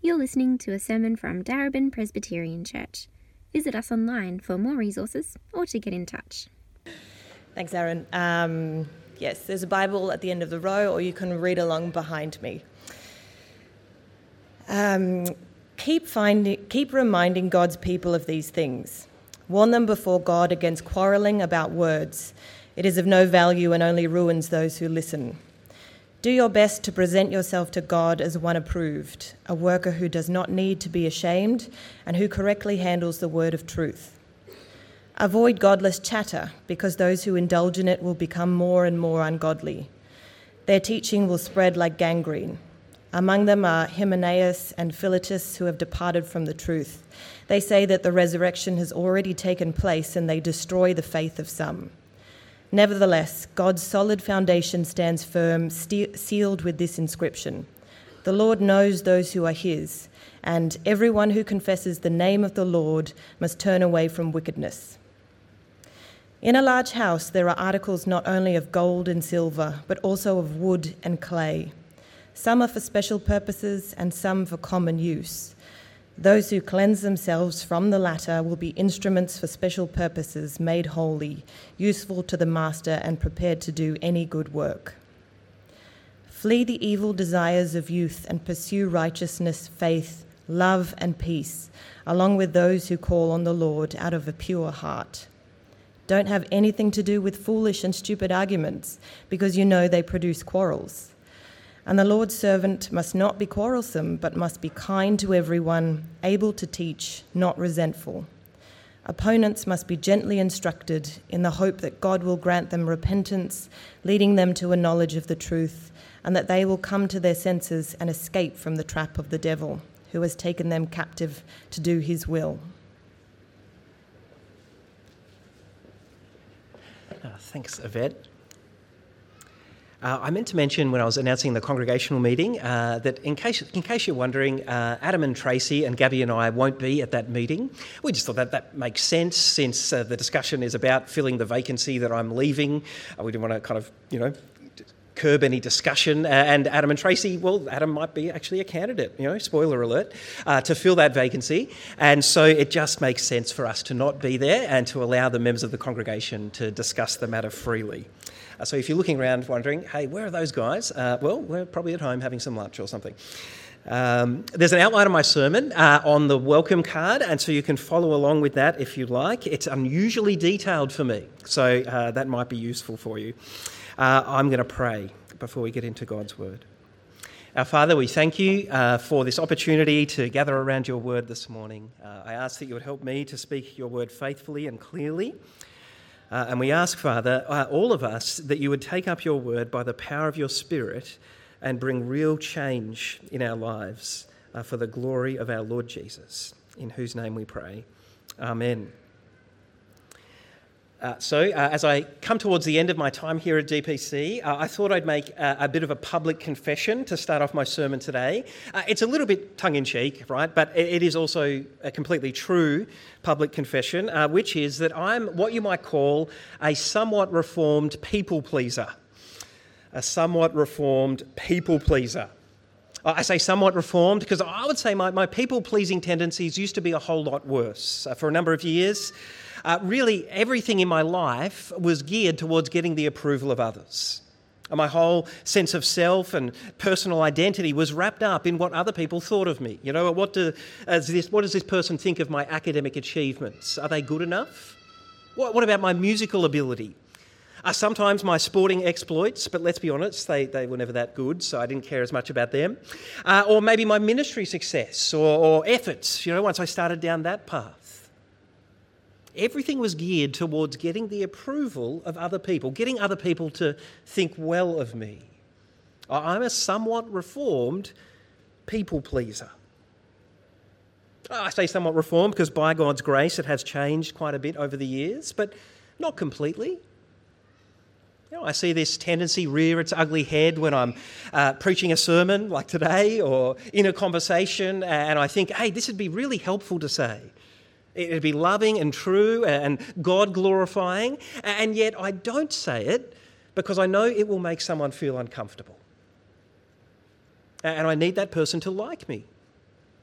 You're listening to a sermon from Darebin Presbyterian Church. Visit us online for more resources or to get in touch. Thanks, Aaron. Yes, there's a Bible at the end of the row, or you can read along behind me. Keep reminding God's people of these things. Warn them before God against quarrelling about words. It is of no value and only ruins those who listen. Do your best to present yourself to God as one approved, a worker who does not need to be ashamed and who correctly handles the word of truth. Avoid godless chatter, because those who indulge in it will become more and more ungodly. Their teaching will spread like gangrene. Among them are Hymenaeus and Philetus, who have departed from the truth. They say that the resurrection has already taken place, and they destroy the faith of some. Nevertheless, God's solid foundation stands firm, sealed with this inscription: The Lord knows those who are his, and everyone who confesses the name of the Lord must turn away from wickedness. In a large house there are articles not only of gold and silver, but also of wood and clay. Some are for special purposes and some for common use. Those who cleanse themselves from the latter will be instruments for special purposes, made holy, useful to the master and prepared to do any good work. Flee the evil desires of youth and pursue righteousness, faith, love and peace, along with those who call on the Lord out of a pure heart. Don't have anything to do with foolish and stupid arguments, because you know they produce quarrels. And the Lord's servant must not be quarrelsome, but must be kind to everyone, able to teach, not resentful. Opponents must be gently instructed in the hope that God will grant them repentance, leading them to a knowledge of the truth, and that they will come to their senses and escape from the trap of the devil, who has taken them captive to do his will. Thanks, Yvette. I meant to mention when I was announcing the congregational meeting that in case you're wondering, Adam and Tracy and Gabby and I won't be at that meeting. We just thought that makes sense since the discussion is about filling the vacancy that I'm leaving. We didn't want to kind of, curb any discussion. And Adam and Tracy, well, Adam might be actually a candidate, spoiler alert, to fill that vacancy. And so it just makes sense for us to not be there and to allow the members of the congregation to discuss the matter freely. So if you're looking around wondering, hey, where are those guys? Well, we're probably at home having some lunch or something. There's an outline of my sermon on the welcome card, and so you can follow along with that if you like. It's unusually detailed for me, so that might be useful for you. I'm going to pray before we get into God's word. Our Father, we thank you for this opportunity to gather around your word this morning. I ask that you would help me to speak your word faithfully and clearly. And we ask, Father, all of us, that you would take up your word by the power of your Spirit and bring real change in our lives for the glory of our Lord Jesus, in whose name we pray. Amen. So as I come towards the end of my time here at DPC, I thought I'd make a bit of a public confession to start off my sermon today. It's a little bit tongue-in-cheek, right? But it is also a completely true public confession, which is that I'm what you might call a somewhat reformed people pleaser. A somewhat reformed people pleaser. I say somewhat reformed because I would say my people-pleasing tendencies used to be a whole lot worse. For a number of years, really everything in my life was geared towards getting the approval of others. My whole sense of self and personal identity was wrapped up in what other people thought of me. What does this person think of my academic achievements? Are they good enough? What about my musical ability? Sometimes my sporting exploits, but let's be honest, they were never that good, so I didn't care as much about them. Or maybe my ministry success or efforts, once I started down that path. Everything was geared towards getting the approval of other people, getting other people to think well of me. I'm a somewhat reformed people pleaser. I say somewhat reformed because by God's grace it has changed quite a bit over the years, but not completely. I see this tendency rear its ugly head when I'm preaching a sermon like today or in a conversation, and I think, hey, this would be really helpful to say. It'd be loving and true and God-glorifying, and yet I don't say it because I know it will make someone feel uncomfortable. And I need that person to like me.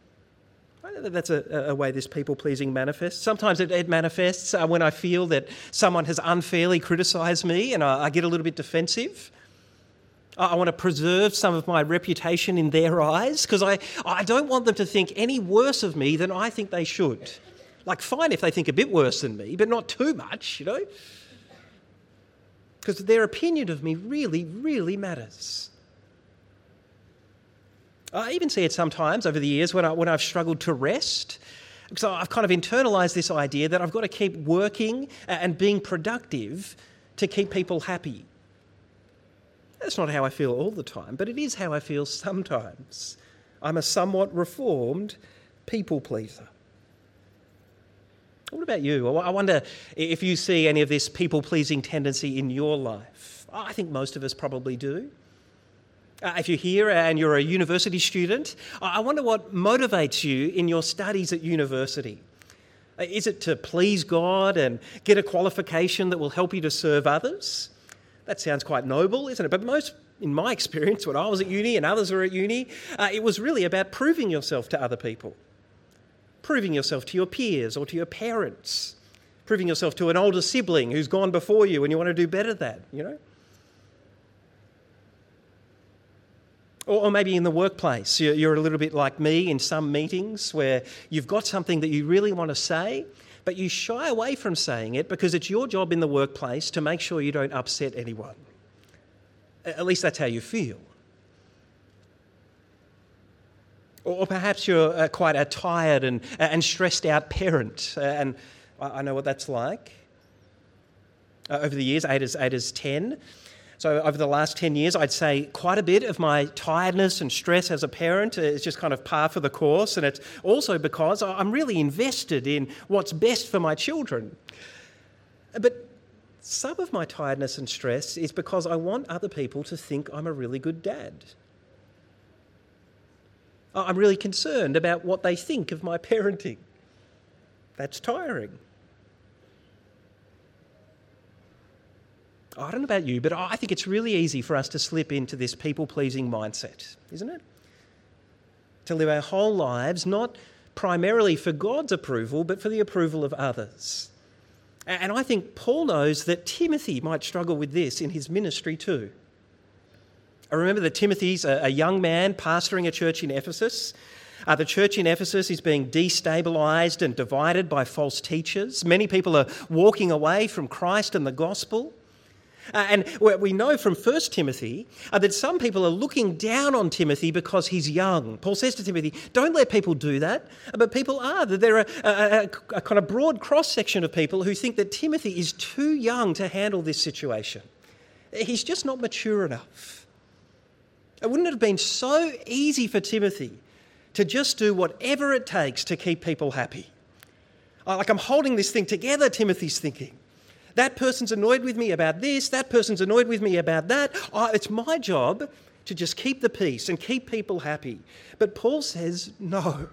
That's a way this people-pleasing manifests. Sometimes it manifests when I feel that someone has unfairly criticised me and I get a little bit defensive. I want to preserve some of my reputation in their eyes because I don't want them to think any worse of me than I think they should. Like, fine if they think a bit worse than me, but not too much, because their opinion of me really, really matters. I even see it sometimes over the years when I've struggled to rest, because I've kind of internalised this idea that I've got to keep working and being productive to keep people happy. That's not how I feel all the time, but it is how I feel sometimes. I'm a somewhat reformed people pleaser. What about you? I wonder if you see any of this people-pleasing tendency in your life. I think most of us probably do. If you're here and you're a university student, I wonder what motivates you in your studies at university. Is it to please God and get a qualification that will help you to serve others? That sounds quite noble, isn't it? But in my experience, when I was at uni and others were at uni, it was really about proving yourself to other people. Proving yourself to your peers or to your parents. Proving yourself to an older sibling who's gone before you and you want to do better than, Or maybe in the workplace, you're a little bit like me in some meetings where you've got something that you really want to say, but you shy away from saying it because it's your job in the workplace to make sure you don't upset anyone. At least that's how you feel. Or perhaps you're quite a tired and stressed out parent, and I know what that's like. Over the years, 8 is 10. So over the last 10 years, I'd say quite a bit of my tiredness and stress as a parent is just kind of par for the course, and it's also because I'm really invested in what's best for my children. But some of my tiredness and stress is because I want other people to think I'm a really good dad. I'm really concerned about what they think of my parenting. That's tiring. I don't know about you, but I think it's really easy for us to slip into this people-pleasing mindset, isn't it? To live our whole lives not primarily for God's approval, but for the approval of others. And I think Paul knows that Timothy might struggle with this in his ministry too. I remember that Timothy's a young man pastoring a church in Ephesus. The church in Ephesus is being destabilised and divided by false teachers. Many people are walking away from Christ and the gospel. And we know from 1 Timothy that some people are looking down on Timothy because he's young. Paul says to Timothy, don't let people do that. But people are. There are a kind of broad cross-section of people who think that Timothy is too young to handle this situation. He's just not mature enough. Wouldn't it have been so easy for Timothy to just do whatever it takes to keep people happy? Like, I'm holding this thing together, Timothy's thinking. That person's annoyed with me about this, that person's annoyed with me about that. It's my job to just keep the peace and keep people happy. But Paul says, no.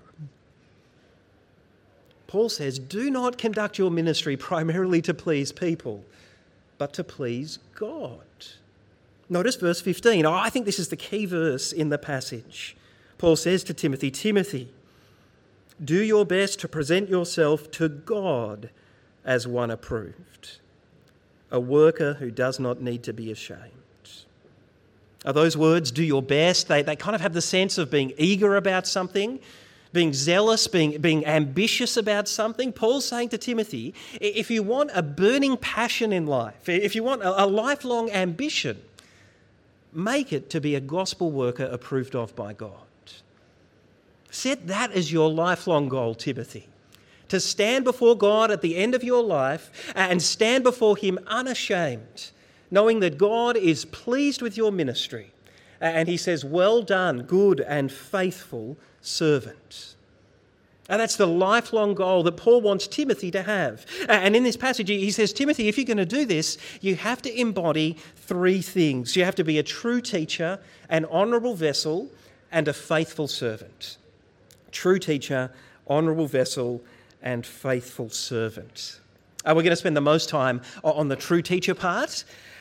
Paul says, do not conduct your ministry primarily to please people, but to please God. Notice verse 15. I think this is the key verse in the passage. Paul says to Timothy, Timothy, do your best to present yourself to God as one approved, a worker who does not need to be ashamed. Are those words, do your best, they kind of have the sense of being eager about something, being zealous, being ambitious about something? Paul's saying to Timothy, if you want a burning passion in life, if you want a lifelong ambition, make it to be a gospel worker approved of by God. Set that as your lifelong goal, Timothy. To stand before God at the end of your life and stand before him unashamed, knowing that God is pleased with your ministry. And he says, well done, good and faithful servant. And that's the lifelong goal that Paul wants Timothy to have. And in this passage, he says, Timothy, if you're going to do this, you have to embody 3 things. You have to be a true teacher, an honourable vessel, and a faithful servant. True teacher, honourable vessel, and faithful servant. We're going to spend the most time on the true teacher part.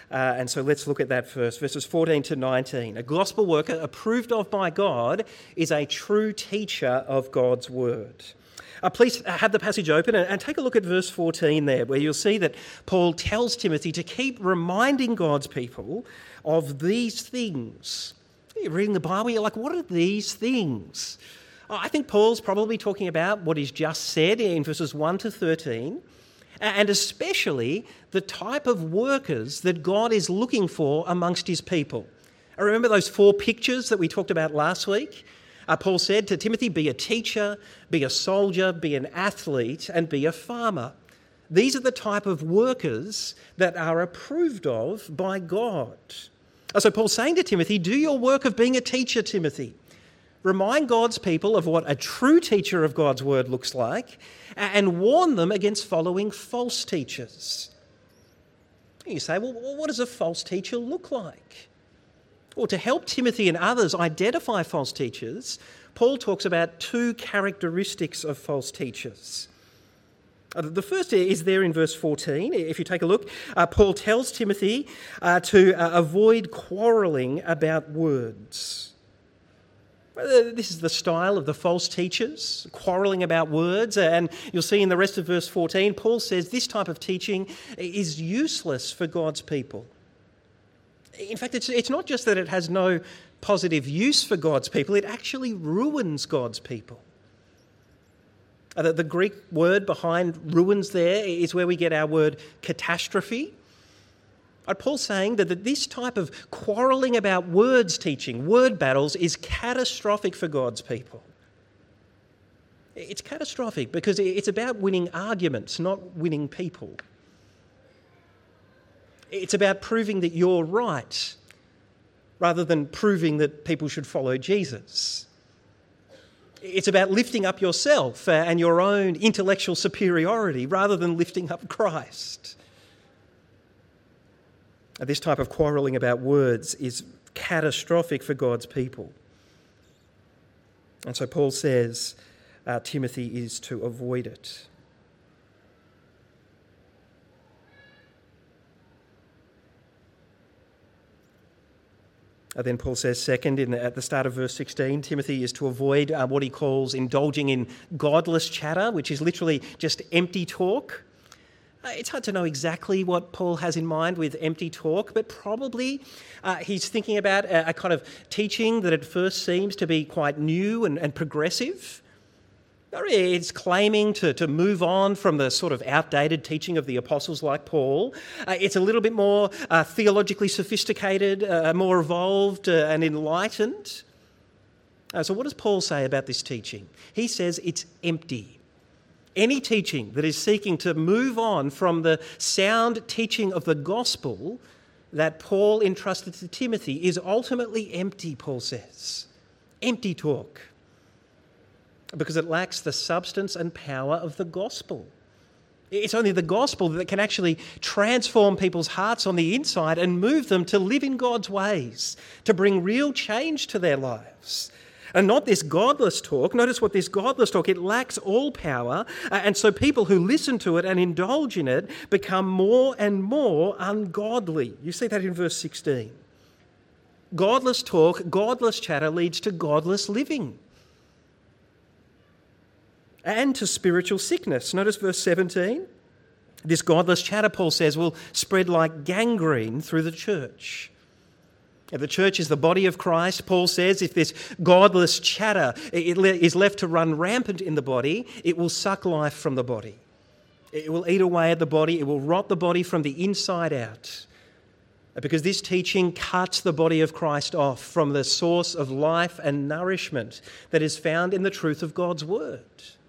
And so let's look at that first, verses 14 to 19. A gospel worker approved of by God is a true teacher of God's word. Please have the passage open and take a look at verse 14 there, where you'll see that Paul tells Timothy to keep reminding God's people of these things. You're reading the Bible, you're like, what are these things? I think Paul's probably talking about what he's just said in verses 1 to 13, and especially the type of workers that God is looking for amongst his people. I remember those 4 pictures that we talked about last week? Paul said to Timothy, be a teacher, be a soldier, be an athlete, and be a farmer. These are the type of workers that are approved of by God. So Paul's saying to Timothy, do your work of being a teacher, Timothy. Remind God's people of what a true teacher of God's word looks like and warn them against following false teachers. You say, well, what does a false teacher look like? Well, to help Timothy and others identify false teachers, Paul talks about 2 characteristics of false teachers. The first is there in verse 14. If you take a look, Paul tells Timothy to avoid quarrelling about words. This is the style of the false teachers, quarrelling about words. And you'll see in the rest of verse 14, Paul says this type of teaching is useless for God's people. In fact, it's not just that it has no positive use for God's people, it actually ruins God's people. The Greek word behind ruins there is where we get our word catastrophe. Paul's saying that this type of quarrelling about words teaching, word battles, is catastrophic for God's people. It's catastrophic because it's about winning arguments, not winning people. It's about proving that you're right rather than proving that people should follow Jesus. It's about lifting up yourself and your own intellectual superiority rather than lifting up Christ. This type of quarrelling about words is catastrophic for God's people. And so Paul says Timothy is to avoid it. Then Paul says, second, at the start of verse 16, Timothy is to avoid what he calls indulging in godless chatter, which is literally just empty talk. It's hard to know exactly what Paul has in mind with empty talk, but probably he's thinking about a kind of teaching that at first seems to be quite new and progressive. It's claiming to move on from the sort of outdated teaching of the apostles like Paul. It's a little bit more theologically sophisticated, more evolved and enlightened. So what does Paul say about this teaching? He says it's empty. Any teaching that is seeking to move on from the sound teaching of the gospel that Paul entrusted to Timothy is ultimately empty, Paul says. Empty talk. Because it lacks the substance and power of the gospel. It's only the gospel that can actually transform people's hearts on the inside and move them to live in God's ways, to bring real change to their lives. And not this godless talk. Notice what this godless talk, it lacks all power. And so people who listen to it and indulge in it become more and more ungodly. You see that in verse 16. Godless talk, godless chatter leads to godless living. And to spiritual sickness. Notice verse 17. This godless chatter, Paul says, will spread like gangrene through the church. If the church is the body of Christ, Paul says, if this godless chatter is left to run rampant in the body, it will suck life from the body. It will eat away at the body. It will rot the body from the inside out. Because this teaching cuts the body of Christ off from the source of life and nourishment that is found in the truth of God's word.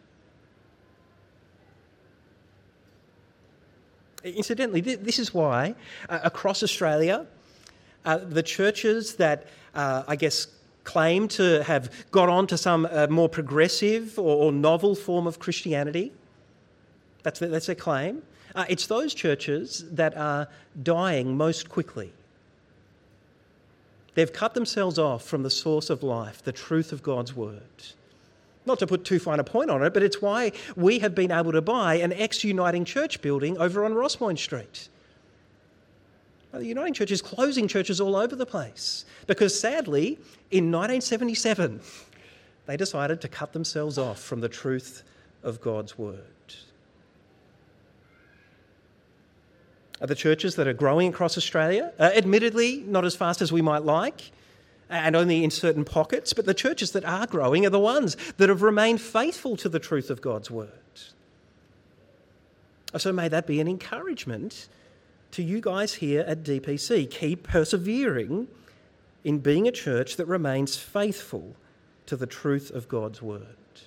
Incidentally, this is why across Australia, the churches that, claim to have got on to some more progressive or novel form of Christianity, that's their claim, it's those churches that are dying most quickly. They've cut themselves off from the source of life, the truth of God's word. Not to put too fine a point on it, but it's why we have been able to buy an ex-Uniting Church building over on Rossmoyne Street. The Uniting Church is closing churches all over the place because, sadly, in 1977, they decided to cut themselves off from the truth of God's word. The churches that are growing across Australia, admittedly not as fast as we might like, and only in certain pockets, but the churches that are growing are the ones that have remained faithful to the truth of God's word. So may that be an encouragement to you guys here at DPC. Keep persevering in being a church that remains faithful to the truth of God's word.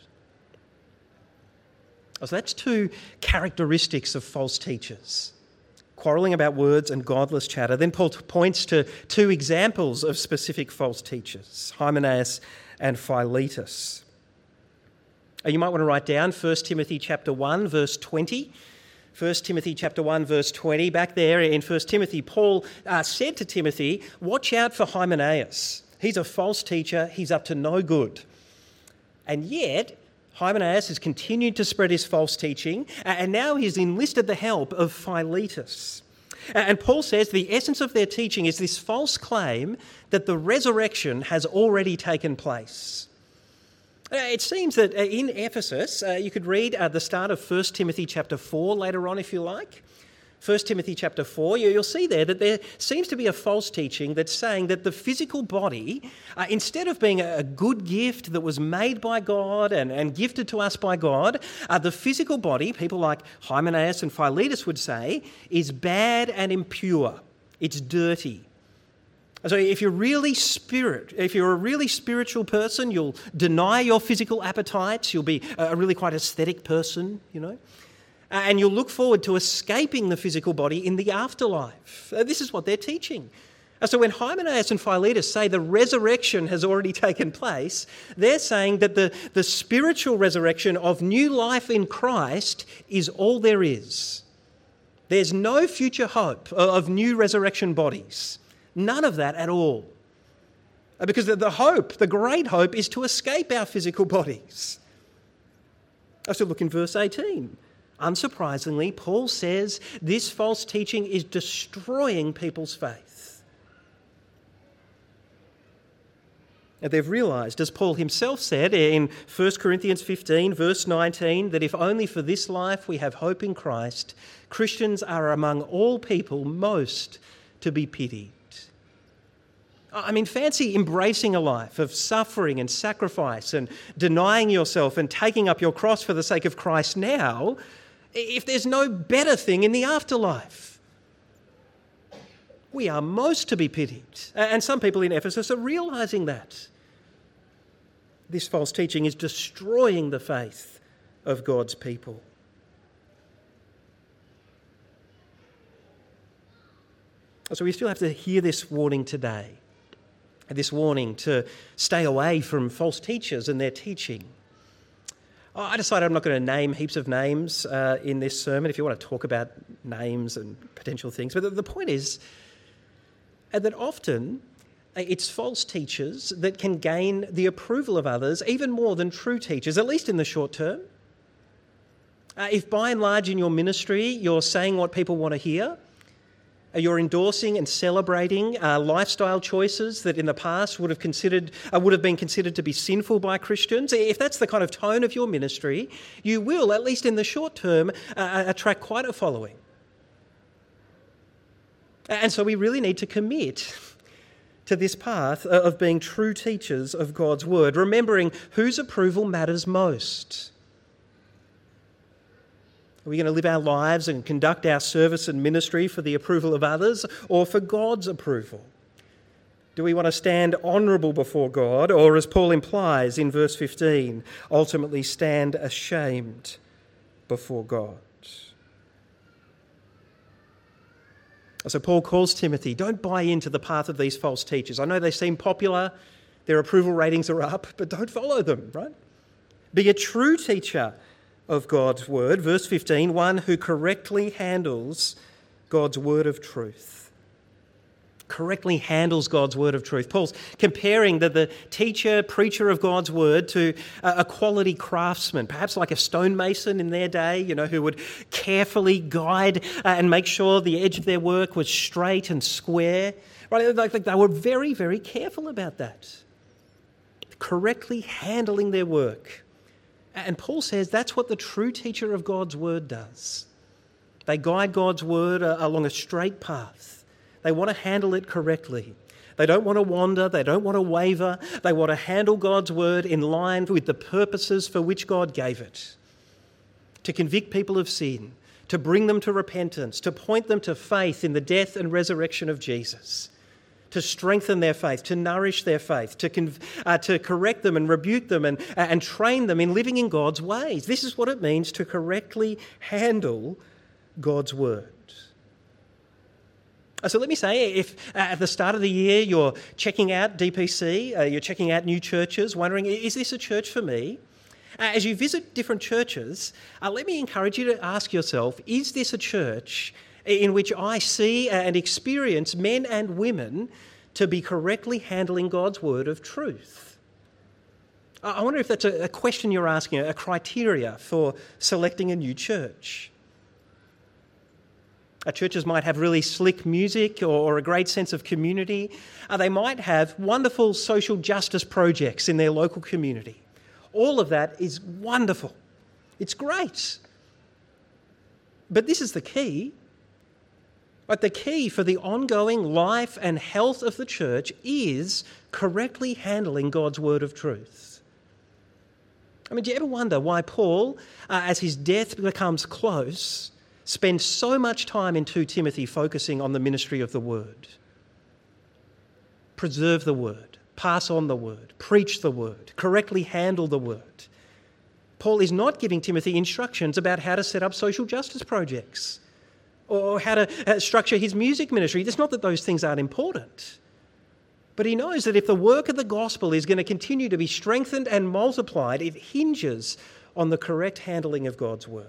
So that's two characteristics of false teachers: quarrelling about words and godless chatter. Then Paul points to two examples of specific false teachers, Hymenaeus and Philetus. You might want to write down 1 Timothy chapter 1, verse 20. 1 Timothy chapter 1, verse 20. Back there in 1 Timothy, Paul said to Timothy, watch out for Hymenaeus. He's a false teacher. He's up to no good. And yet, Hymenaeus has continued to spread his false teaching, and now he's enlisted the help of Philetus. And Paul says the essence of their teaching is this false claim that the resurrection has already taken place. It seems that in Ephesus, you could read the start of 1 Timothy chapter 4 later on if you like. 1 Timothy chapter 4, you'll see there that there seems to be a false teaching that's saying that the physical body, instead of being a good gift that was made by God and gifted to us by God, the physical body, people like Hymenaeus and Philetus would say, is bad and impure. It's dirty. So if you're a really spiritual person, you'll deny your physical appetites, you'll be a really quite aesthetic person, and you'll look forward to escaping the physical body in the afterlife. This is what they're teaching. So when Hymenaeus and Philetus say the resurrection has already taken place, they're saying that the spiritual resurrection of new life in Christ is all there is. There's no future hope of new resurrection bodies. None of that at all. Because the great hope is to escape our physical bodies. So look in verse 18. Unsurprisingly, Paul says this false teaching is destroying people's faith. And they've realised, as Paul himself said in 1 Corinthians 15, verse 19, that if only for this life we have hope in Christ, Christians are among all people most to be pitied. I mean, fancy embracing a life of suffering and sacrifice and denying yourself and taking up your cross for the sake of Christ now, if there's no better thing in the afterlife. We are most to be pitied. And some people in Ephesus are realising that. This false teaching is destroying the faith of God's people. So we still have to hear this warning today. This warning to stay away from false teachers and their teaching. I decided I'm not going to name heaps of names in this sermon if you want to talk about names and potential things. But the point is that often it's false teachers that can gain the approval of others even more than true teachers, at least in the short term. If by and large in your ministry you're saying what people want to hear, you're endorsing and celebrating lifestyle choices that in the past would have been considered to be sinful by Christians. If that's the kind of tone of your ministry, you will, at least in the short term, attract quite a following. And so we really need to commit to this path of being true teachers of God's word, remembering whose approval matters most. Are we going to live our lives and conduct our service and ministry for the approval of others or for God's approval? Do we want to stand honourable before God or, as Paul implies in verse 15, ultimately stand ashamed before God? So Paul calls Timothy, don't buy into the path of these false teachers. I know they seem popular, their approval ratings are up, but don't follow them, right? Be a true teacher of God's word. Verse 15, one who correctly handles God's word of truth. correctly handles God's word of truth. Paul's comparing the teacher, preacher of God's word to a quality craftsman, perhaps like a stonemason in their day, who would carefully guide and make sure the edge of their work was straight and square. Right? Like they were very, very careful about that, correctly handling their work. And Paul says that's what the true teacher of God's word does. They guide God's word along a straight path. They want to handle it correctly. They don't want to wander. They don't want to waver. They want to handle God's word in line with the purposes for which God gave it. To convict people of sin, to bring them to repentance, to point them to faith in the death and resurrection of Jesus, to strengthen their faith, to nourish their faith, to correct them and rebuke them and train them in living in God's ways. This is what it means to correctly handle God's word. So let me say, if at the start of the year you're checking out DPC, you're checking out new churches, wondering, is this a church for me? As you visit different churches, let me encourage you to ask yourself, is this a church in which I see and experience men and women to be correctly handling God's word of truth? I wonder if that's a question you're asking, a criteria for selecting a new church. Churches might have really slick music or a great sense of community. They might have wonderful social justice projects in their local community. All of that is wonderful. It's great. But this is the key. But the key for the ongoing life and health of the church is correctly handling God's word of truth. I mean, do you ever wonder why Paul, as his death becomes close, spends so much time in 2 Timothy focusing on the ministry of the word? Preserve the word, pass on the word, preach the word, correctly handle the word. Paul is not giving Timothy instructions about how to set up social justice projects or how to structure his music ministry. It's not that those things aren't important. But he knows that if the work of the gospel is going to continue to be strengthened and multiplied, it hinges on the correct handling of God's word.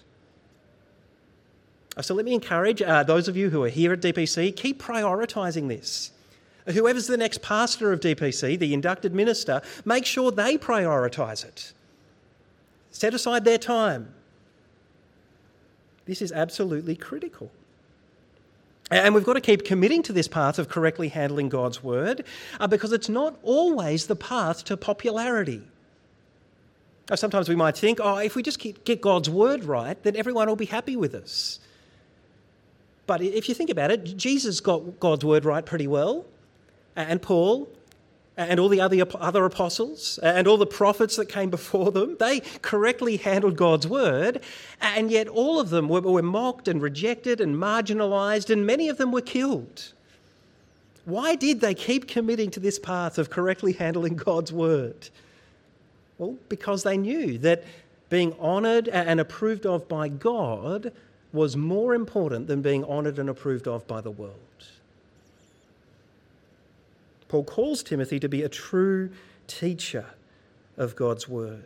So let me encourage those of you who are here at DPC, keep prioritising this. Whoever's the next pastor of DPC, the inducted minister, make sure they prioritise it. Set aside their time. This is absolutely critical. And we've got to keep committing to this path of correctly handling God's word because it's not always the path to popularity. Sometimes we might think, if we just get God's word right, then everyone will be happy with us. But if you think about it, Jesus got God's word right pretty well, and Paul, and all the other apostles, and all the prophets that came before them, they correctly handled God's word, and yet all of them were mocked and rejected and marginalised, and many of them were killed. Why did they keep committing to this path of correctly handling God's word? Well, because they knew that being honoured and approved of by God was more important than being honoured and approved of by the world. Paul calls Timothy to be a true teacher of God's word.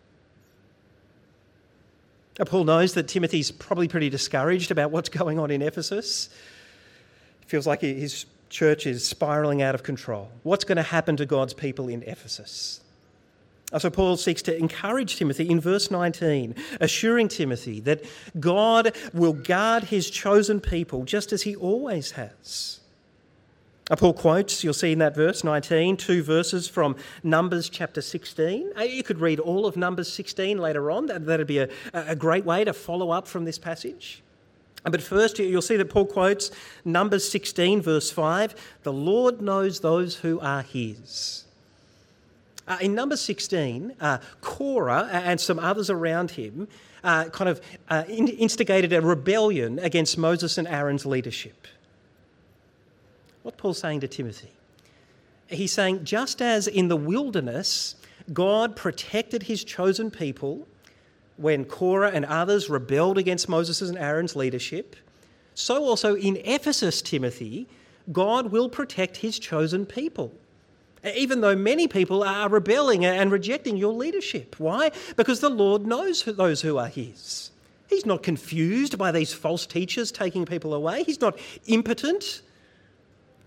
Paul knows that Timothy's probably pretty discouraged about what's going on in Ephesus. It feels like his church is spiralling out of control. What's going to happen to God's people in Ephesus? So Paul seeks to encourage Timothy in verse 19, assuring Timothy that God will guard his chosen people just as he always has. Paul quotes, you'll see in that verse 19, 2 verses from Numbers chapter 16. You could read all of Numbers 16 later on. That'd be a great way to follow up from this passage. But first, you'll see that Paul quotes Numbers 16, verse 5, "The Lord knows those who are his." In Numbers 16, Korah and some others around him instigated a rebellion against Moses and Aaron's leadership. What Paul's saying to Timothy? He's saying, just as in the wilderness, God protected his chosen people when Korah and others rebelled against Moses and Aaron's leadership, so also in Ephesus, Timothy, God will protect his chosen people, even though many people are rebelling and rejecting your leadership. Why? Because the Lord knows those who are his. He's not confused by these false teachers taking people away. He's not impotent.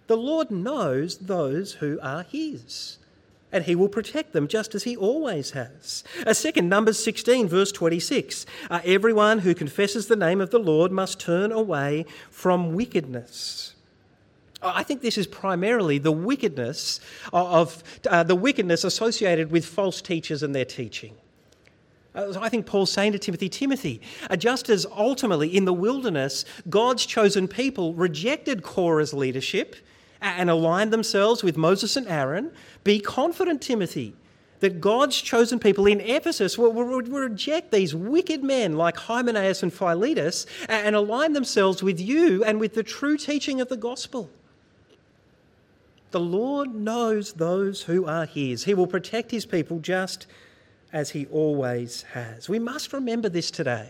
The Lord knows those who are his, and he will protect them just as he always has. Second, Numbers 16, verse 26. Everyone who confesses the name of the Lord must turn away from wickedness. I think this is primarily the wickedness associated with false teachers and their teaching. I think Paul's saying to Timothy, just as ultimately in the wilderness, God's chosen people rejected Korah's leadership and aligned themselves with Moses and Aaron, be confident, Timothy, that God's chosen people in Ephesus will reject these wicked men like Hymenaeus and Philetus and align themselves with you and with the true teaching of the gospel. The Lord knows those who are his. He will protect his people just as he always has. We must remember this today.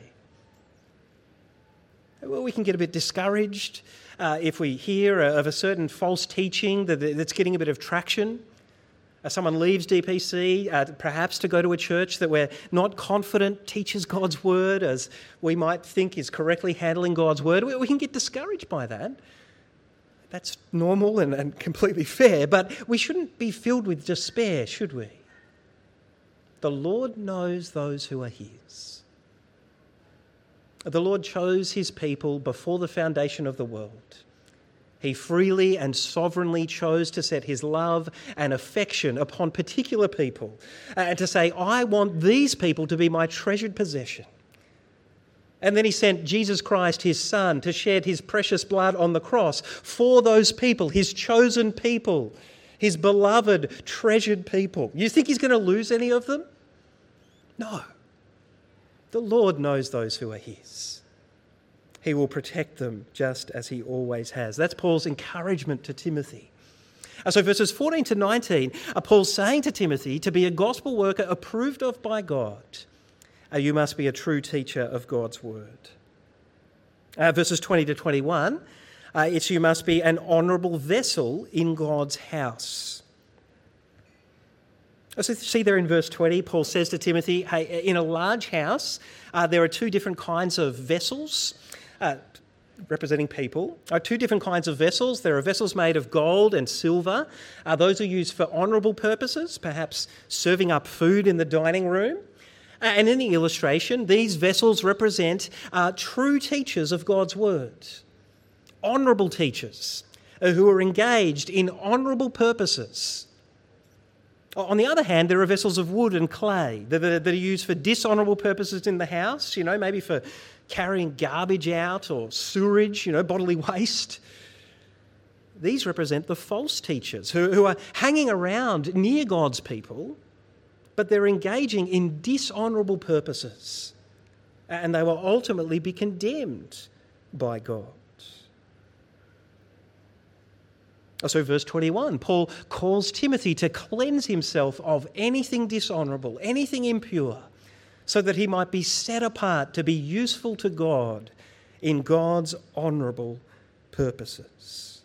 Well, we can get a bit discouraged if we hear of a certain false teaching that's getting a bit of traction. Someone leaves DPC, perhaps to go to a church that we're not confident teaches God's word as we might think is correctly handling God's word. We can get discouraged by that. That's normal and completely fair, but we shouldn't be filled with despair, should we? The Lord knows those who are his. The Lord chose his people before the foundation of the world. He freely and sovereignly chose to set his love and affection upon particular people and to say, I want these people to be my treasured possession. And then he sent Jesus Christ, his Son, to shed his precious blood on the cross for those people, his chosen people, his beloved, treasured people. You think he's going to lose any of them? No. The Lord knows those who are his. He will protect them just as he always has. That's Paul's encouragement to Timothy. So verses 14 to 19 are Paul saying to Timothy, to be a gospel worker approved of by God, you must be a true teacher of God's word. Verses 20 to 21, it's you must be an honourable vessel in God's house. So see there in verse 20, Paul says to Timothy, hey, in a large house, there are two different kinds of vessels representing people. Two different kinds of vessels. There are vessels made of gold and silver. Those are used for honourable purposes, perhaps serving up food in the dining room. And in the illustration, these vessels represent true teachers of God's word, honourable teachers who are engaged in honourable purposes. On the other hand, there are vessels of wood and clay that are used for dishonourable purposes in the house, maybe for carrying garbage out or sewerage, bodily waste. These represent the false teachers who are hanging around near God's people, but they're engaging in dishonourable purposes, and they will ultimately be condemned by God. So verse 21, Paul calls Timothy to cleanse himself of anything dishonourable, anything impure, so that he might be set apart to be useful to God in God's honourable purposes.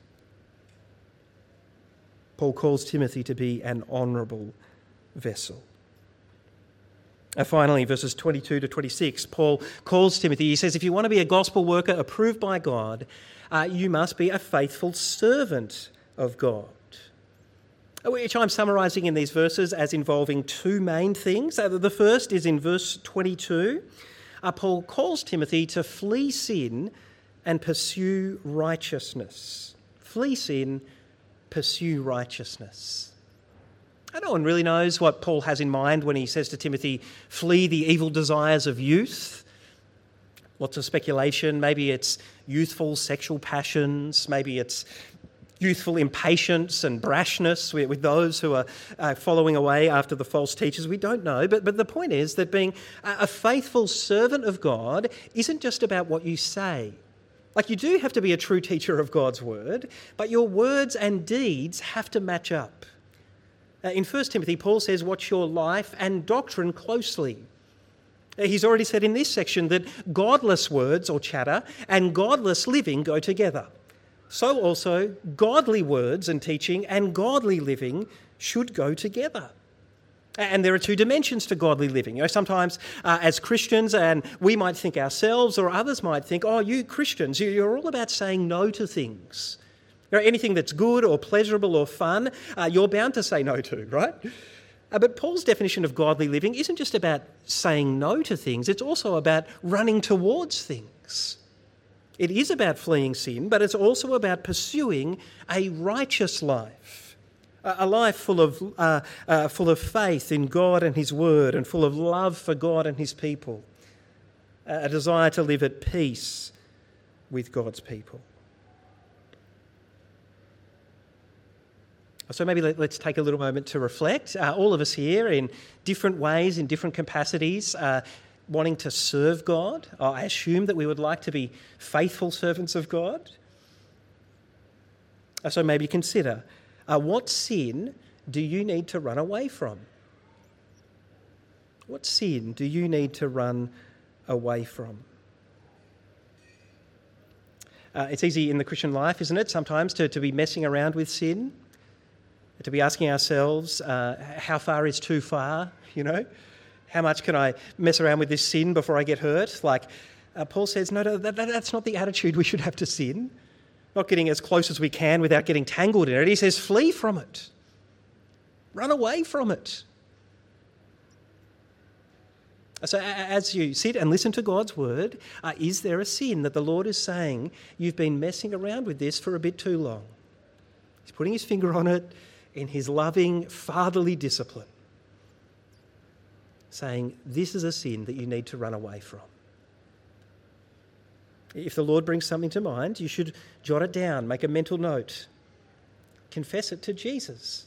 Paul calls Timothy to be an honourable vessel. Finally, verses 22 to 26, Paul calls Timothy, he says, if you want to be a gospel worker approved by God, you must be a faithful servant of God, which I'm summarising in these verses as involving two main things. The first is in verse 22. Paul calls Timothy to flee sin and pursue righteousness. Flee sin, pursue righteousness. No one really knows what Paul has in mind when he says to Timothy, flee the evil desires of youth. Lots of speculation. Maybe it's youthful sexual passions. Maybe it's youthful impatience and brashness with those who are following away after the false teachers. We don't know. But the point is that being a faithful servant of God isn't just about what you say. Like, you do have to be a true teacher of God's word, but your words and deeds have to match up. In 1 Timothy, Paul says, watch your life and doctrine closely. He's already said in this section that godless words or chatter and godless living go together. So also, godly words and teaching and godly living should go together. And there are two dimensions to godly living. Sometimes as Christians, and we might think ourselves or others might think, oh, you Christians, you're all about saying no to things. Anything that's good or pleasurable or fun, you're bound to say no to, right? But Paul's definition of godly living isn't just about saying no to things, it's also about running towards things. It is about fleeing sin, but it's also about pursuing a righteous life, a life full of faith in God and His Word, and full of love for God and His people, a desire to live at peace with God's people. So maybe let's take a little moment to reflect. All of us here in different ways, in different capacities, wanting to serve God. I assume that we would like to be faithful servants of God. So maybe consider, what sin do you need to run away from? What sin do you need to run away from? It's easy in the Christian life, isn't it, sometimes to be messing around with sin, to be asking ourselves, how far is too far, How much can I mess around with this sin before I get hurt? Like Paul says, no, that's not the attitude we should have to sin. Not getting as close as we can without getting tangled in it. He says, flee from it. Run away from it. So as you sit and listen to God's word, is there a sin that the Lord is saying, you've been messing around with this for a bit too long? He's putting his finger on it in his loving, fatherly discipline, saying, this is a sin that you need to run away from. If the Lord brings something to mind, you should jot it down, make a mental note, confess it to Jesus.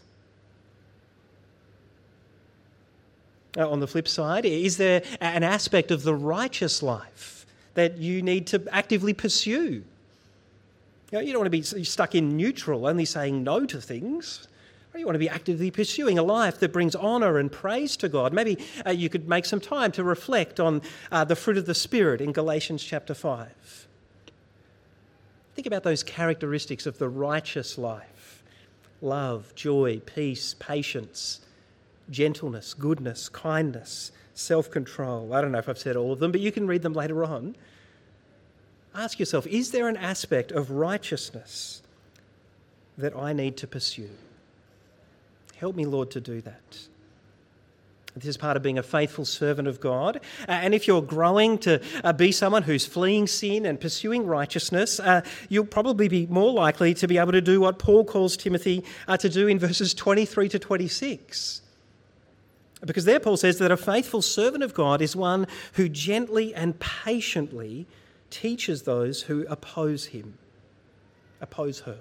On the flip side, is there an aspect of the righteous life that you need to actively pursue? You don't want to be stuck in neutral, only saying no to things. You want to be actively pursuing a life that brings honour and praise to God. Maybe you could make some time to reflect on the fruit of the Spirit in Galatians chapter 5. Think about those characteristics of the righteous life: love, joy, peace, patience, gentleness, goodness, kindness, self-control. I don't know if I've said all of them, but you can read them later on. Ask yourself, is there an aspect of righteousness that I need to pursue? Help me, Lord, to do that. This is part of being a faithful servant of God. And if you're growing to be someone who's fleeing sin and pursuing righteousness, you'll probably be more likely to be able to do what Paul calls Timothy to do in verses 23 to 26. Because there Paul says that a faithful servant of God is one who gently and patiently teaches those who oppose him, oppose her.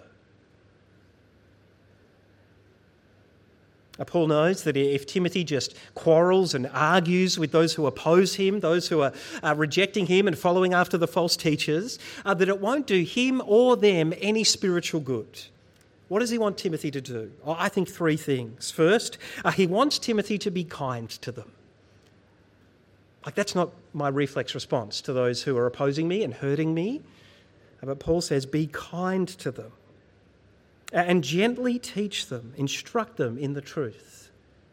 Paul knows that if Timothy just quarrels and argues with those who oppose him, those who are rejecting him and following after the false teachers, that it won't do him or them any spiritual good. What does he want Timothy to do? I think three things. First, he wants Timothy to be kind to them. That's not my reflex response to those who are opposing me and hurting me. But Paul says, be kind to them. And gently teach them, instruct them in the truth.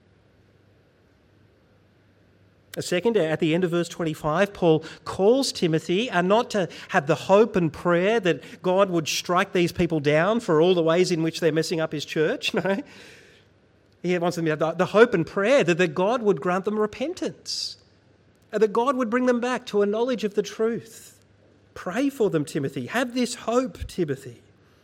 Second, at the end of verse 25, Paul calls Timothy not to have the hope and prayer that God would strike these people down for all the ways in which they're messing up his church. No. He wants them to have the hope and prayer that God would grant them repentance, that God would bring them back to a knowledge of the truth. Pray for them, Timothy. Have this hope, Timothy.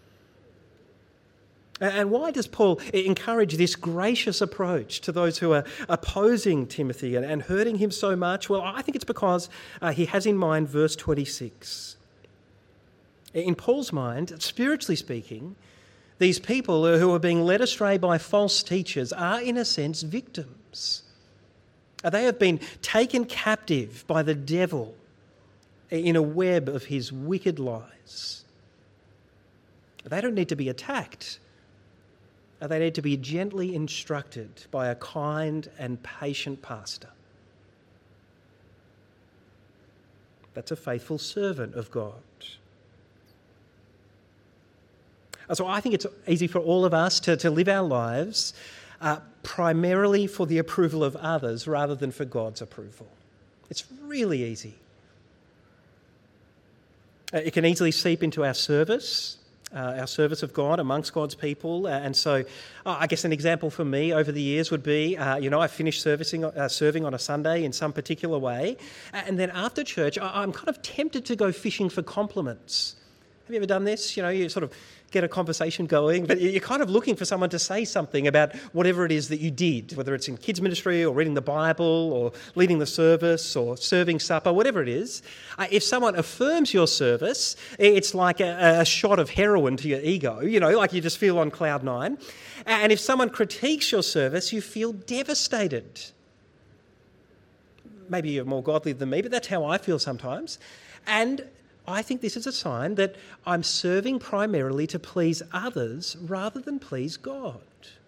And why does Paul encourage this gracious approach to those who are opposing Timothy and hurting him so much? Well, I think it's because he has in mind verse 26. In Paul's mind, spiritually speaking, these people who are being led astray by false teachers are, in a sense, victims. They have been taken captive by the devil in a web of his wicked lies. They don't need to be attacked. They need to be gently instructed by a kind and patient pastor. That's a faithful servant of God. So I think it's easy for all of us to live our lives primarily for the approval of others rather than for God's approval. It's really easy. It can easily seep into our service, our service of God amongst God's people. And so I guess an example for me over the years would be, I finished serving on a Sunday in some particular way. And then after church, I'm kind of tempted to go fishing for compliments. Have you ever done this? You sort of get a conversation going, but you're kind of looking for someone to say something about whatever it is that you did, whether it's in kids ministry or reading the Bible or leading the service or serving supper, whatever it is. If someone affirms your service, it's like a shot of heroin to your ego, like you just feel on cloud nine. And if someone critiques your service, you feel devastated. Maybe you're more godly than me, but that's how I feel sometimes. And I think this is a sign that I'm serving primarily to please others rather than please God.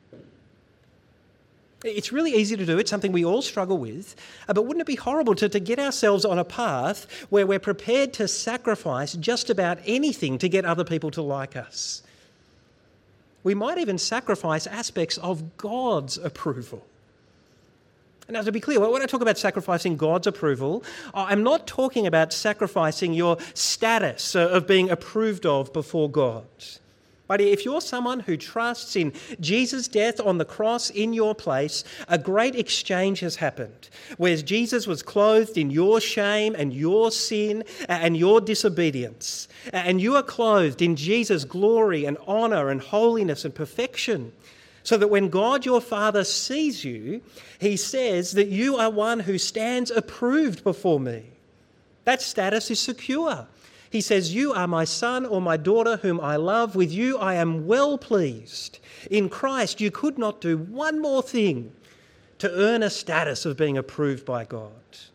It's really easy to do. It's something we all struggle with. But wouldn't it be horrible to get ourselves on a path where we're prepared to sacrifice just about anything to get other people to like us? We might even sacrifice aspects of God's approval. Now, to be clear, when I talk about sacrificing God's approval, I'm not talking about sacrificing your status of being approved of before God. But if you're someone who trusts in Jesus' death on the cross in your place, a great exchange has happened. Whereas Jesus was clothed in your shame and your sin and your disobedience, and you are clothed in Jesus' glory and honour and holiness and perfection. So that when God your Father sees you, he says that you are one who stands approved before me. That status is secure. He says, you are my son or my daughter whom I love. With you I am well pleased. In Christ you could not do one more thing to earn a status of being approved by God.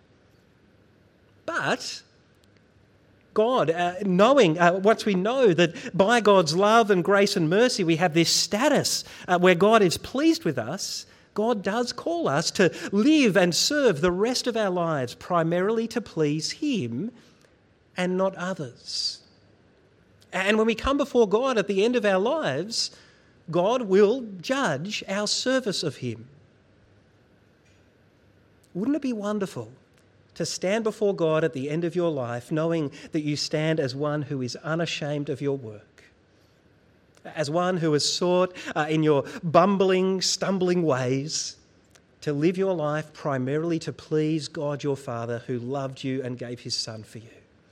But God, once we know that by God's love and grace and mercy we have this status where God is pleased with us, God does call us to live and serve the rest of our lives primarily to please Him and not others. And when we come before God at the end of our lives, God will judge our service of Him. Wouldn't it be wonderful to stand before God at the end of your life knowing that you stand as one who is unashamed of your work, as one who has sought in your bumbling, stumbling ways to live your life primarily to please God your Father who loved you and gave His Son for you?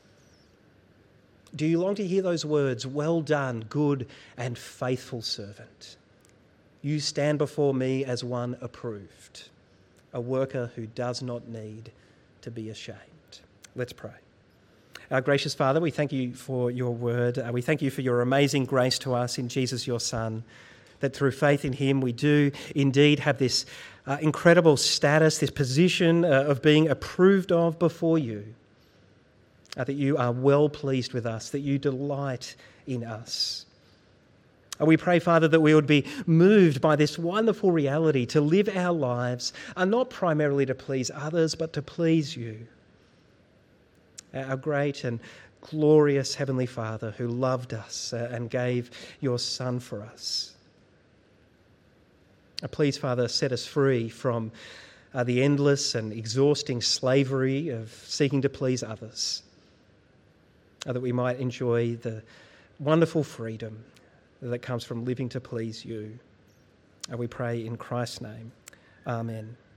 Do you long to hear those words, "Well done, good and faithful servant"? You stand before me as one approved, a worker who does not need to be ashamed. Let's pray. Our gracious Father, we thank you for your word. We thank you for your amazing grace to us in Jesus, your Son, that through faith in him we do indeed have this incredible status, this position of being approved of before you, that you are well pleased with us, that you delight in us. We pray, Father, that we would be moved by this wonderful reality to live our lives, not primarily to please others, but to please you, our great and glorious Heavenly Father who loved us and gave your Son for us. Please, Father, set us free from the endless and exhausting slavery of seeking to please others, that we might enjoy the wonderful freedom that comes from living to please you. And we pray in Christ's name. Amen.